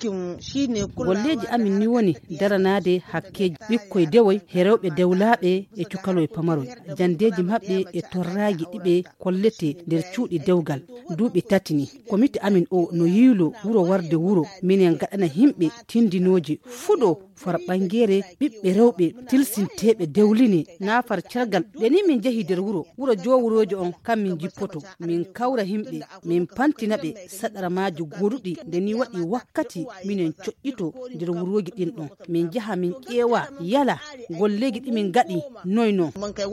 aikin shine golleji amin ni woni daranade hakke bikkoy dewoy herewbe dewlabe e cukaloy pamaroy jandeji mabbe e torraji dibe kollete der cuudi dewgal duubi tatini komiti amin o no yilo wuro warde wuro minen gadana himbe tindinoji fudo far bangere bibbe rewbe tilsintebe dewlini na far cargal deni min jehi der wuro jowurojo on kam min jippoto min kawra himbe min pantinabe sadara maji gorudi deni wadi wakkati minen coddito der wuroji din don min jaha min kewa yala golleji dimin gadi noyno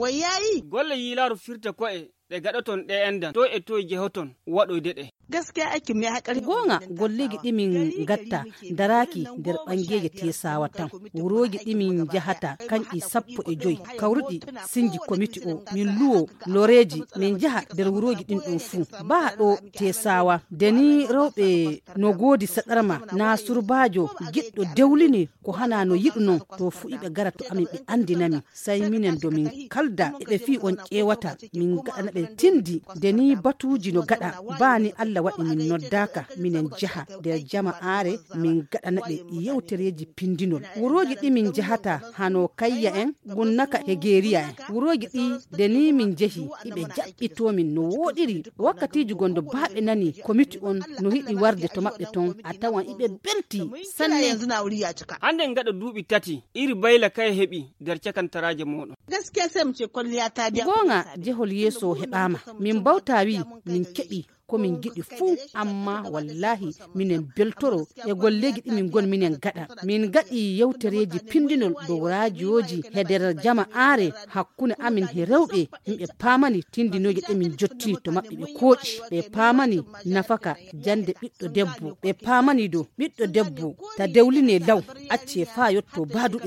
golle yilaru firta ko e de gadoton de enda to e to jehoton wadoyde de gaskiya aikin mai haƙari gonga gollegi dimin gatta daraki der bangeje tesawa tan wuroji dimin jahata kan i sappo e joy kawrudi sinji komiti o min luwo loreji min jaha der wuroji din dum fu ba do tesawa deni rewbe no godi sadarma na surbajo giddo dewlini ko hana no yiduno to fu ibe garato amin be andinami sai minen do min kalda e be fi on kewata min gadana be tindi deni batuji no gada bani Allah waɗi min noddaka minen jaha der jama'are min gaɗana ɓe yewtereji pindinol wuroji ɗi min jahata hano kayya en gunnaka e geriya en wuroji ɗi deni min jehi iɓe jaɓɓitomin no woɗiri wakkatiji gondo baɓe nani komiti on no hiɗi warde to maɓɓe ton a tawan iɓe belti sanne hande gaɗa duuɓi tati iri bayla kay heɓi der cakantaraje moɗon gaskiya sai mu ce kwalliya ta dia gonga jehol yeso heɓama min bawtawi min keɓi komin giɗi fuu amma wallahi minen beltoro e golleji ɗimin gon minen gaɗa min gaɗi yewtereji pindinol dow radioji e nder jama'are hakkunde amin he rewɓe yimɓe pamani tindinoji ɗemin jottini to maɓɓe ɓe kooƴi ɓe pamani nafaka jande ɓiɗɗo debbo ɓe pamani do ɓiɗɗo debbo ta dewline law acce fa yotto baduɓe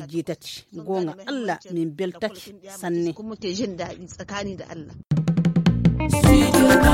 17 gonga Allah min beltaki sanne kuma ke jin daɗi tsakani da Allah